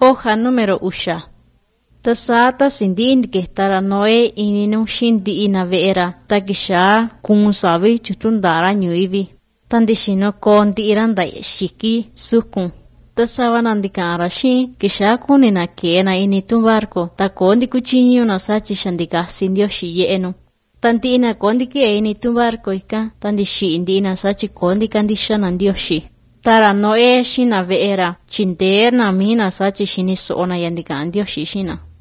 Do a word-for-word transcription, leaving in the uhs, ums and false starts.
Hoja número usha. Tasata sindin que tara Noé ininu shindi ina veera takisha kun savi chutundara nyuivi. Tandishino konti iranda shiki sukun. Tasava nandikara shi kisha kunina kena initum barco ta kondi kuchinyo na sachi shandika sindio shiyeenu. Tanti ina kondi ki initum barco ika tandishi indi ina sachi kondi kandisha nandio shi. Tara Noé shina veera chinterna mina sachi shini soona yandika andio shishina.